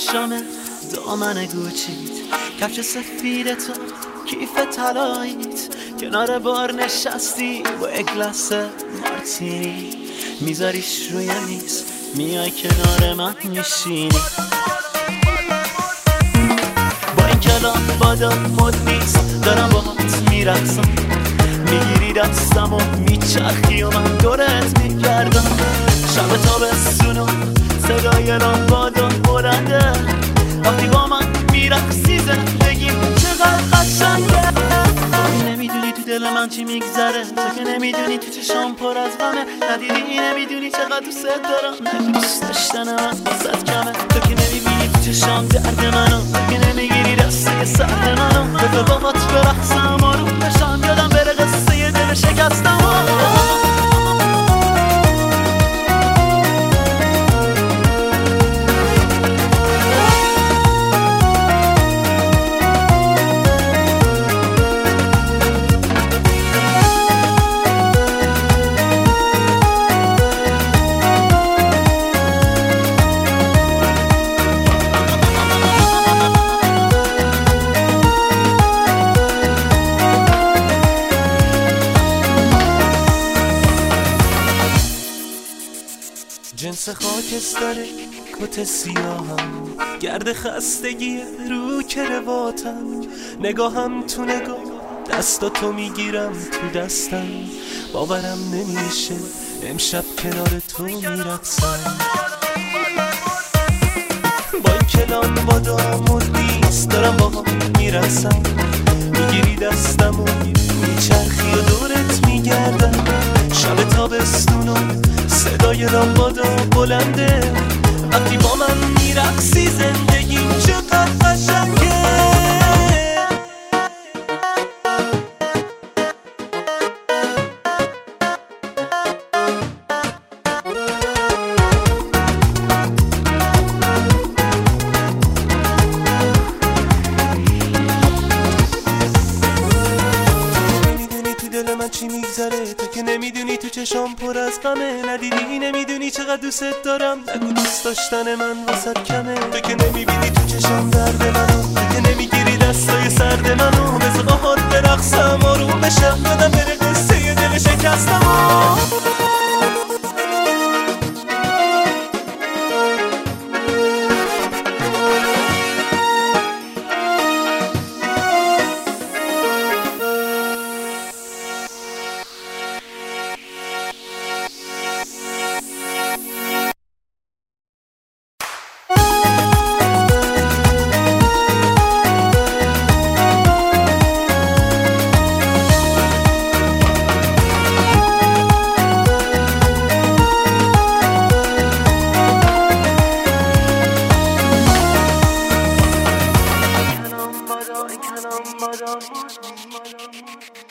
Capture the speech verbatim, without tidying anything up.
چشامه دامن گوچیت، کفش سفید تو کیف طلاییت، کنار بار نشستی با یک گلاس مارتینی، میذاریش روی میز میای کنار من میشینی. با این کلام بادام مد نیست دارم باهات میرقصم، میگیری دستم و میچرخی و من دورت میگردم. شب تابستون و صدای لامبادم بلنده، وقتی با من میرقصی زندگیم چقدر قشنگه. تو نمیدونی تو دل من چی میگذره، تو که نمیدونی تو چشام پر از غمه، ندیدی نمیدونی چقدر دوست دارم، نگو دوست داشتن من واسه کمه. تو که نمیبینی تو چشام درد منو، تو که نمیگیری دسته سرد منو، بذار باهات برقصم آروم بشم یادم بره قصه دل شکستم. جنس خاکستره کت سیاهم، گرد خستگی رو کرواتم، نگاهم تو نگاه دستاتو میگیرم تو دستم، باورم نمیشه امشب کنار تو میرقصم. با این کلام بادام نیست دارم با میرقصم، میگیری دستم و میچرخی و دورت میگردم. شب تابستون و صدای لامبادا بلنده، وقتی با من میرقصی زندگیم چقدر قشنگه. چی میگذره، تو که نمیدونی تو چشام پر از غمه، ندیدی نمیدونی چقدر دوست دارم، نگو دوست داشتن من واسط کمه. تو که نمیبینی تو چشام درد منو، تو که نمیگیری دستای سرد منو، بذار باهات برقصم آروم بشم یادم بره قصه دل شکستم. I don't